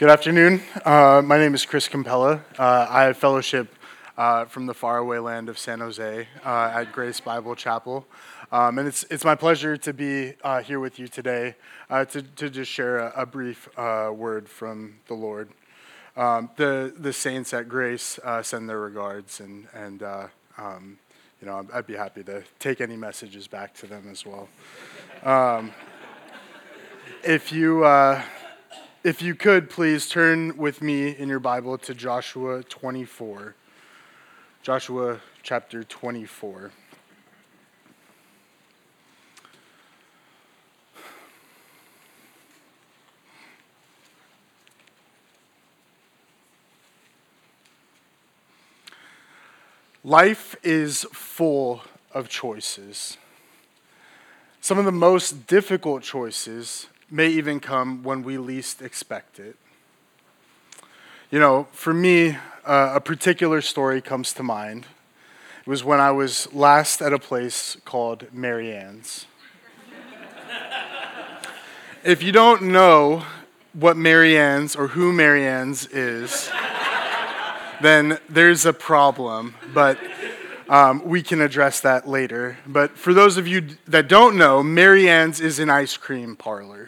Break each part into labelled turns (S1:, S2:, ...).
S1: Good afternoon. My name is Chris Campella. I have fellowship from the faraway land of San Jose at Grace Bible Chapel. And it's my pleasure to be here with you today to just share a brief word from the Lord. The saints at Grace send their regards, and I'd be happy to take any messages back to them as well. If you could, please turn with me in your Bible to Joshua 24. Joshua chapter 24. Life is full of choices. Some of the most difficult choices may even come when we least expect it. For me, a particular story comes to mind. It was when I was last at a place called Mary Ann's. If you don't know what Mary Ann's or who Mary Ann's is, then there's a problem, but we can address that later. But for those of you that don't know, Mary Ann's is an ice cream parlor.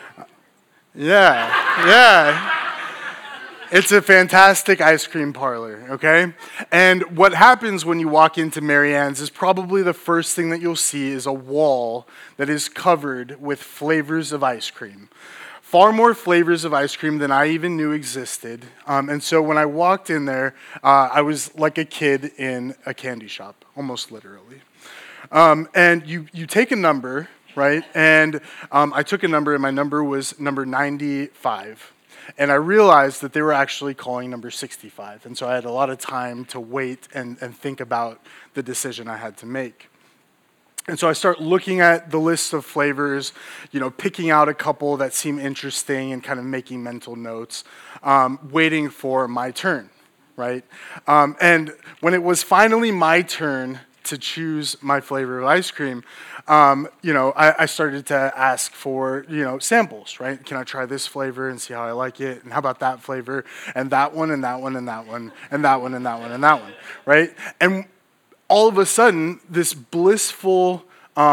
S1: Yeah. It's a fantastic ice cream parlor, okay? And what happens when you walk into Mary Ann's is probably the first thing that you'll see is a wall that is covered with flavors of ice cream. Far more flavors of ice cream than I even knew existed. And so when I walked in there, I was like a kid in a candy shop, almost literally. And you take a number, right? And I took a number, and my number was number 95. And I realized that they were actually calling number 65. And so I had a lot of time to wait and think about the decision I had to make. And so I start looking at the list of flavors, picking out a couple that seem interesting and kind of making mental notes, waiting for my turn, right? And when it was finally my turn to choose my flavor of ice cream, I started to ask for, samples, right? Can I try this flavor and see how I like it? And how about that flavor? And that one, and that one, and that one, and that one, and that one, and that one, right? And all of a sudden, this blissful,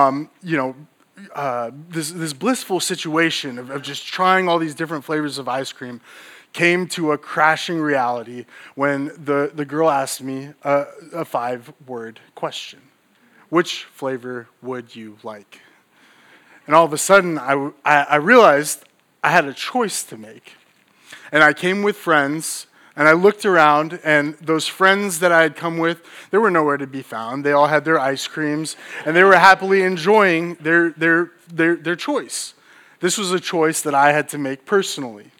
S1: this blissful situation of just trying all these different flavors of ice cream came to a crashing reality when the girl asked me a 5-word question. Which flavor would you like? And all of a sudden, I realized I had a choice to make. And I came with friends, and I looked around, and those friends that I had come with, they were nowhere to be found. They all had their ice creams, and they were happily enjoying their choice. This was a choice that I had to make personally.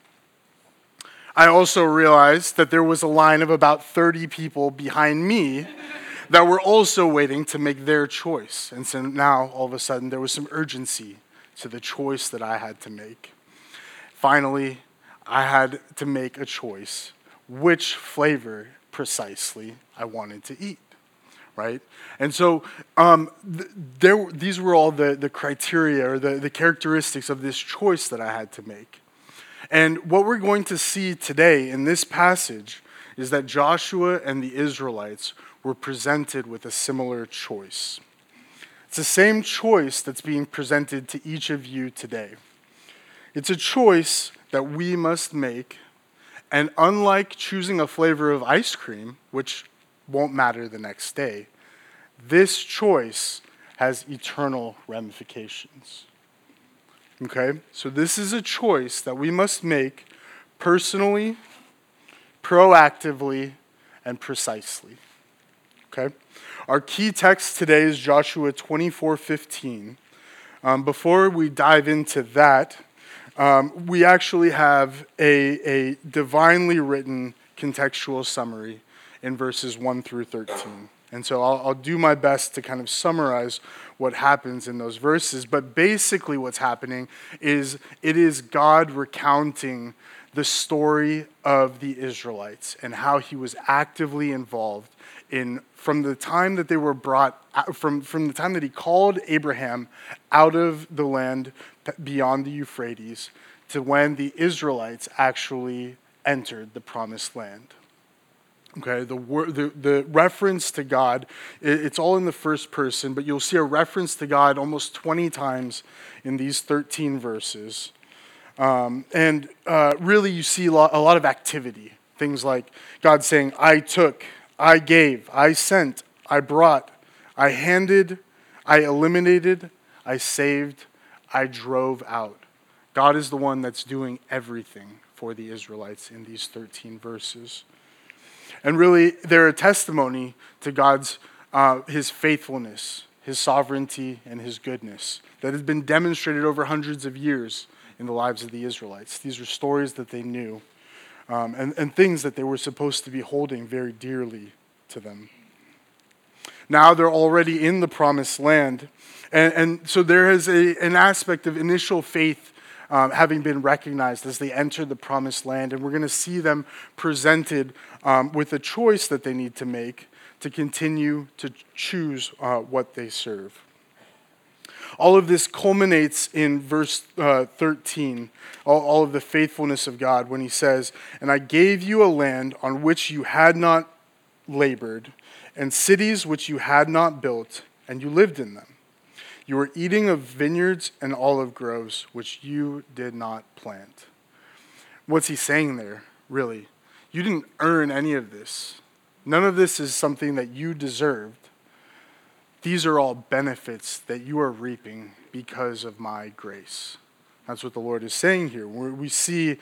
S1: I also realized that there was a line of about 30 people behind me that were also waiting to make their choice. And so now, all of a sudden, there was some urgency to the choice that I had to make. Finally, I had to make a choice which flavor precisely I wanted to eat, right? And so these were all the criteria or the characteristics of this choice that I had to make. And what we're going to see today in this passage is that Joshua and the Israelites were presented with a similar choice. It's the same choice that's being presented to each of you today. It's a choice that we must make, and unlike choosing a flavor of ice cream, which won't matter the next day, this choice has eternal ramifications. Okay, so this is a choice that we must make personally, proactively, and precisely. Okay, our key text today is Joshua 24:15. Before we dive into that, we actually have a divinely written contextual summary in verses 1 through 13. And so I'll do my best to kind of summarize what happens in those verses. But basically what's happening is it is God recounting the story of the Israelites and how he was actively involved from the time that they were brought, from the time that he called Abraham out of the land beyond the Euphrates to when the Israelites actually entered the promised land. Okay, the reference to God, it's all in the first person, but you'll see a reference to God almost 20 times in these 13 verses. Really you see a lot of activity. Things like God saying, I took, I gave, I sent, I brought, I handed, I eliminated, I saved, I drove out. God is the one that's doing everything for the Israelites in these 13 verses. And really, they're a testimony to God's, his faithfulness, his sovereignty, and his goodness that has been demonstrated over hundreds of years in the lives of the Israelites. These are stories that they knew and things that they were supposed to be holding very dearly to them. Now they're already in the promised land. And so there is an aspect of initial faith having been recognized as they enter the promised land. And we're going to see them presented with a choice that they need to make to continue to choose what they serve. All of this culminates in verse 13, all of the faithfulness of God when he says, and I gave you a land on which you had not labored, and cities which you had not built, and you lived in them. You were eating of vineyards and olive groves, which you did not plant. What's he saying there, really? You didn't earn any of this. None of this is something that you deserved. These are all benefits that you are reaping because of my grace. That's what the Lord is saying here. We see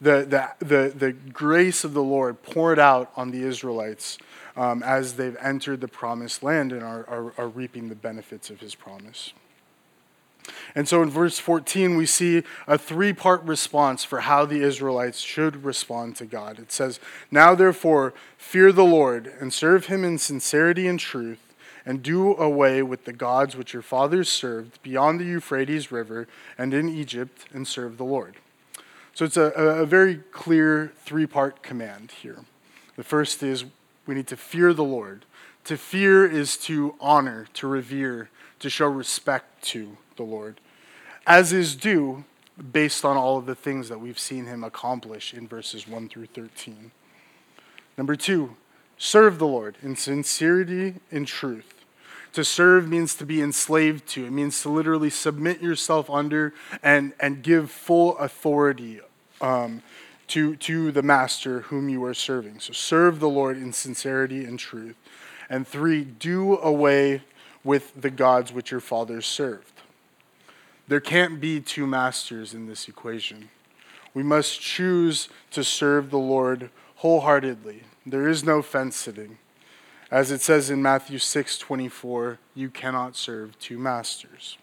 S1: the grace of the Lord poured out on the Israelites as they've entered the promised land and are reaping the benefits of his promise. And so in verse 14, we see a three-part response for how the Israelites should respond to God. It says, now therefore, fear the Lord and serve him in sincerity and truth, and do away with the gods which your fathers served beyond the Euphrates River and in Egypt, and serve the Lord. So it's a very clear three-part command here. The first is we need to fear the Lord. To fear is to honor, to revere, to show respect to the Lord, as is due based on all of the things that we've seen him accomplish in verses 1 through 13. Number two, serve the Lord in sincerity and truth. To serve means to be enslaved to. It means to literally submit yourself under and give full authority to the master whom you are serving. So serve the Lord in sincerity and truth. And three, do away with the gods which your fathers served. There can't be two masters in this equation. We must choose to serve the Lord wholeheartedly. There is no fence sitting. As it says in Matthew 6:24, you cannot serve two masters.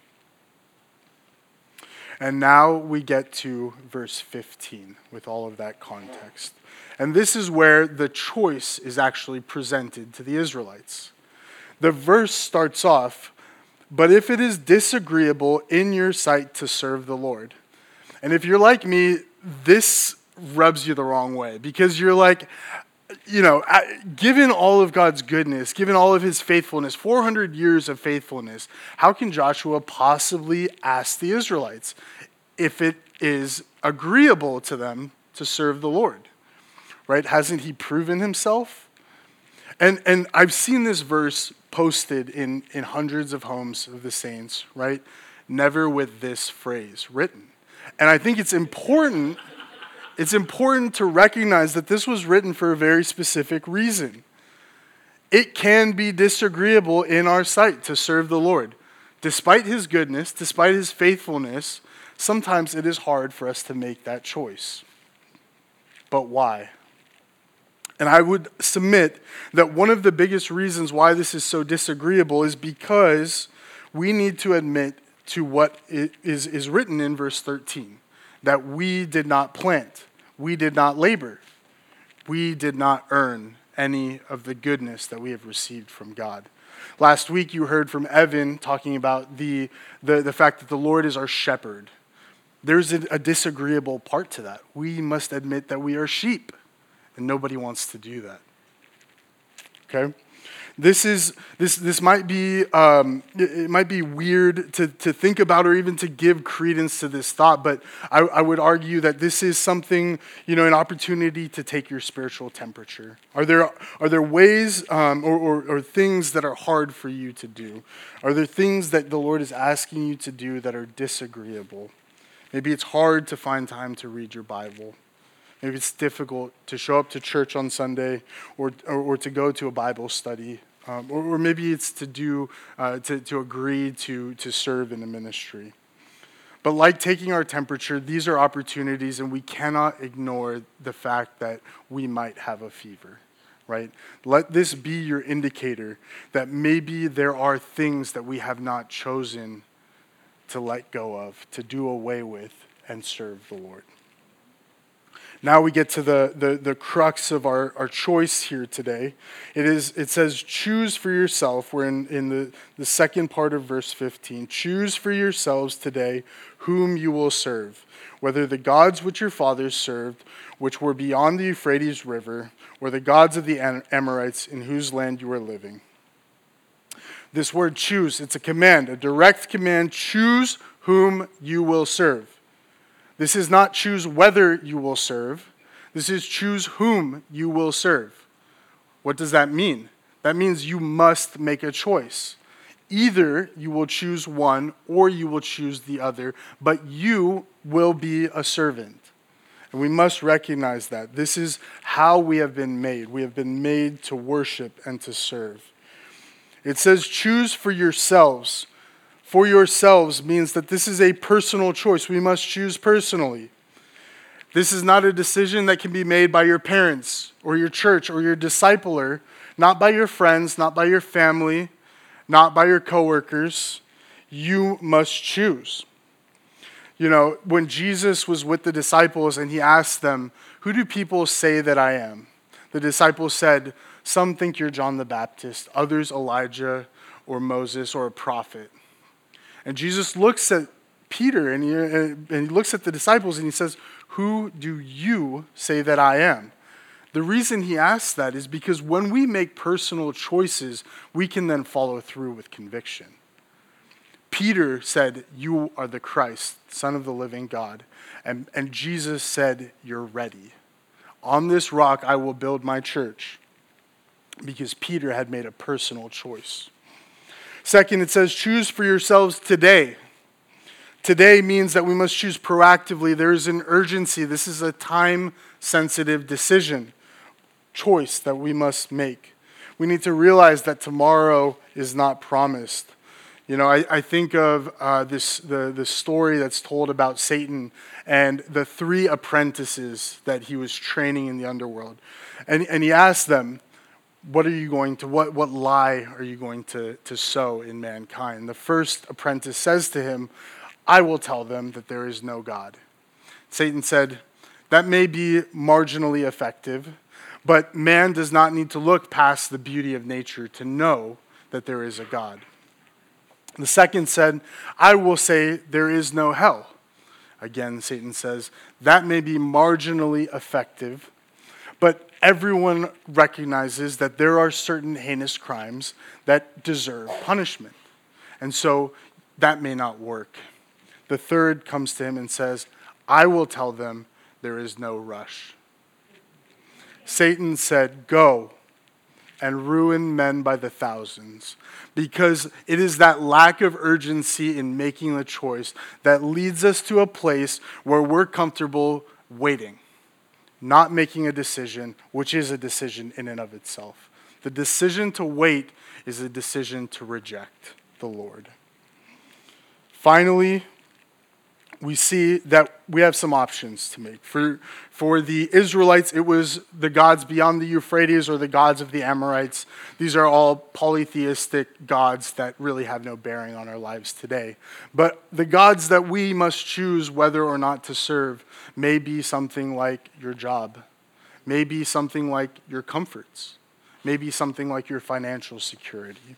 S1: And now we get to verse 15 with all of that context. And this is where the choice is actually presented to the Israelites. The verse starts off, but if it is disagreeable in your sight to serve the Lord. And if you're like me, this rubs you the wrong way because you're like, given all of God's goodness, given all of his faithfulness, 400 years of faithfulness, how can Joshua possibly ask the Israelites if it is agreeable to them to serve the Lord? Right? Hasn't he proven himself? And I've seen this verse posted in hundreds of homes of the saints, right? Never with this phrase written. And I think it's important to recognize that this was written for a very specific reason. It can be disagreeable in our sight to serve the Lord. Despite his goodness, despite his faithfulness, sometimes it is hard for us to make that choice. But why? And I would submit that one of the biggest reasons why this is so disagreeable is because we need to admit to what is written in verse 13, that we did not plant, we did not labor, we did not earn any of the goodness that we have received from God. Last week you heard from Evan talking about the fact that the Lord is our shepherd. There's a disagreeable part to that. We must admit that we are sheep. And nobody wants to do that. Okay? This might be it might be weird to think about or even to give credence to this thought, but I would argue that this is something, an opportunity to take your spiritual temperature. Are there ways or things that are hard for you to do? Are there things that the Lord is asking you to do that are disagreeable? Maybe it's hard to find time to read your Bible. Maybe it's difficult to show up to church on Sunday or to go to a Bible study. Or maybe it's to agree to serve in a ministry. But like taking our temperature, these are opportunities, and we cannot ignore the fact that we might have a fever, right? Let this be your indicator that maybe there are things that we have not chosen to let go of, to do away with, and serve the Lord. Now we get to the crux of our choice here today. It says, choose for yourself. We're in the second part of verse 15. Choose for yourselves today whom you will serve, whether the gods which your fathers served, which were beyond the Euphrates River, or the gods of the Amorites in whose land you are living. This word choose, it's a command, a direct command. Choose whom you will serve. This is not choose whether you will serve. This is choose whom you will serve. What does that mean? That means you must make a choice. Either you will choose one or you will choose the other, but you will be a servant. And we must recognize that. This is how we have been made. We have been made to worship and to serve. It says choose for yourselves. For yourselves means that this is a personal choice. We must choose personally. This is not a decision that can be made by your parents or your church or your discipler, not by your friends, not by your family, not by your coworkers. You must choose. When Jesus was with the disciples and he asked them, who do people say that I am? The disciples said, some think you're John the Baptist, others Elijah or Moses or a prophet. And Jesus looks at Peter and he looks at the disciples and he says, who do you say that I am? The reason he asks that is because when we make personal choices, we can then follow through with conviction. Peter said, you are the Christ, Son of the living God. And Jesus said, you're ready. On this rock I will build my church, because Peter had made a personal choice. Second, it says, choose for yourselves today. Today means that we must choose proactively. There is an urgency. This is a time-sensitive choice that we must make. We need to realize that tomorrow is not promised. I think of the story that's told about Satan and the 3 apprentices that he was training in the underworld. And he asked them, what lie are you going to sow in mankind? The first apprentice says to him, I will tell them that there is no God. Satan said, that may be marginally effective, but man does not need to look past the beauty of nature to know that there is a God. The second said, I will say there is no hell. Again, Satan says, that may be marginally effective, but everyone recognizes that there are certain heinous crimes that deserve punishment. And so that may not work. The third comes to him and says, I will tell them there is no rush. Satan said, go and ruin men by the thousands, because it is that lack of urgency in making the choice that leads us to a place where we're comfortable waiting, not making a decision, which is a decision in and of itself. The decision to wait is a decision to reject the Lord. Finally, we see that we have some options to make. For the Israelites, it was the gods beyond the Euphrates or the gods of the Amorites. These are all polytheistic gods that really have no bearing on our lives today. But the gods that we must choose whether or not to serve may be something like your job, may be something like your comforts, may be something like your financial security.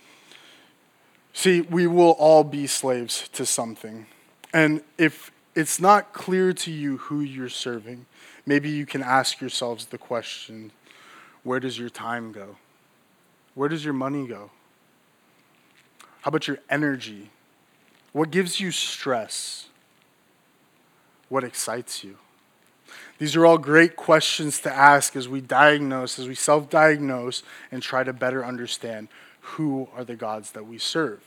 S1: See, we will all be slaves to something. And if it's not clear to you who you're serving, maybe you can ask yourselves the question, where does your time go? Where does your money go? How about your energy? What gives you stress? What excites you? These are all great questions to ask as we self-diagnose, and try to better understand who are the gods that we serve.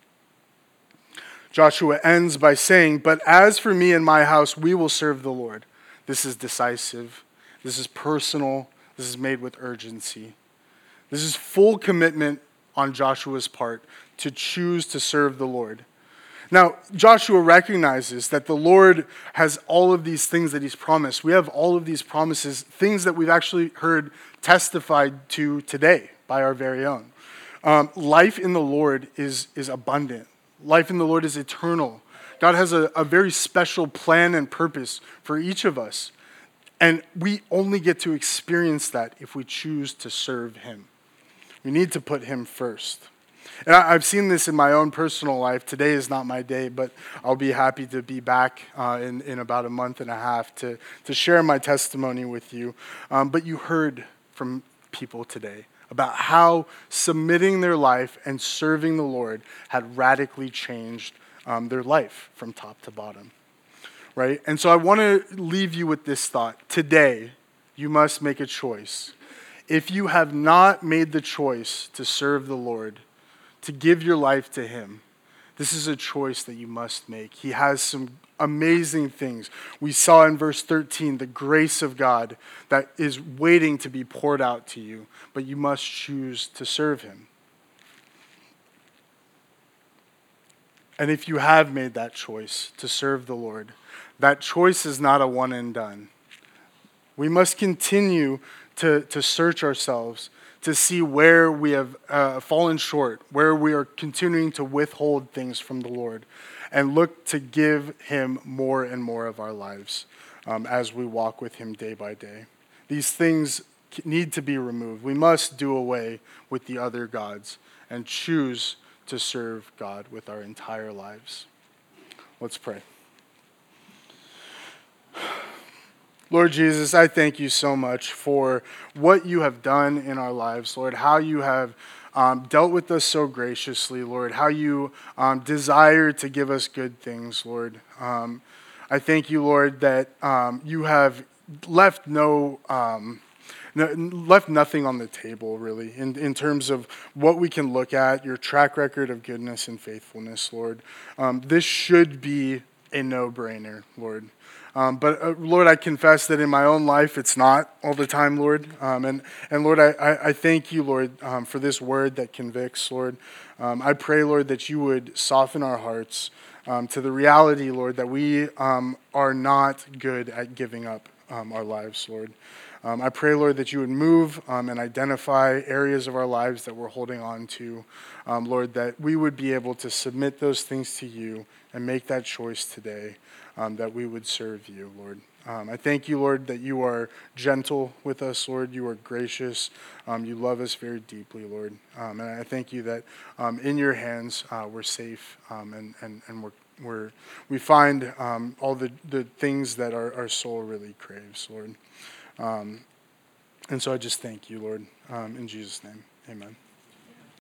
S1: Joshua ends by saying, "But as for me and my house, we will serve the Lord." This is decisive. This is personal. This is made with urgency. This is full commitment on Joshua's part to choose to serve the Lord. Now, Joshua recognizes that the Lord has all of these things that he's promised. We have all of these promises, things that we've actually heard testified to today by our very own. Life in the Lord is abundant. Life in the Lord is eternal. God has a very special plan and purpose for each of us. And we only get to experience that if we choose to serve him. We need to put him first. And I've seen this in my own personal life. Today is not my day, but I'll be happy to be back in about a month and a half to share my testimony with you. But you heard from people today about how submitting their life and serving the Lord had radically changed their life from top to bottom, right? And so I want to leave you with this thought. Today, you must make a choice. If you have not made the choice to serve the Lord, to give your life to him, this is a choice that you must make. He has some amazing things. We saw in verse 13 the grace of God that is waiting to be poured out to you, but you must choose to serve him. And if you have made that choice to serve the Lord, that choice is not a one and done. We must continue to search ourselves, to see where we have fallen short, where we are continuing to withhold things from the Lord, and look to give him more and more of our lives as we walk with him day by day. These things need to be removed. We must do away with the other gods and choose to serve God with our entire lives. Let's pray. Lord Jesus, I thank you so much for what you have done in our lives, Lord, how you have dealt with us so graciously, Lord, how you desire to give us good things, Lord. I thank you, Lord, that you have left left nothing on the table, really, in terms of what we can look at, your track record of goodness and faithfulness, Lord. This should be a no-brainer, Lord. But Lord, I confess that in my own life, it's not all the time, Lord. And Lord, I thank you, Lord, for this word that convicts, Lord. I pray, Lord, that you would soften our hearts to the reality, Lord, that we are not good at giving up our lives, Lord. I pray, Lord, that you would move and identify areas of our lives that we're holding on to, Lord, that we would be able to submit those things to you and make that choice today, that we would serve you, Lord. I thank you, Lord, that you are gentle with us, Lord. You are gracious. You love us very deeply, Lord. And I thank you that in your hands we're safe and we find all the things that our soul really craves, Lord. And so I just thank you, Lord. In Jesus' name, amen.